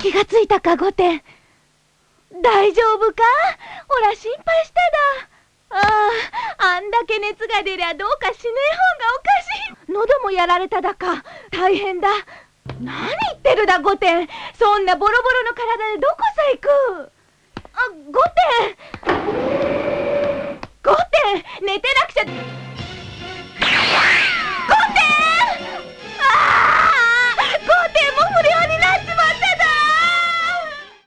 気がついたか、御殿。大丈夫か？おら心配しただ。あんだけ熱が出りゃどうかしねえ方がおかしい。喉もやられただか。大変だ。何言ってるだ、御殿。そんなボロボロの体でどこさ行く？御殿、寝てなくちゃ。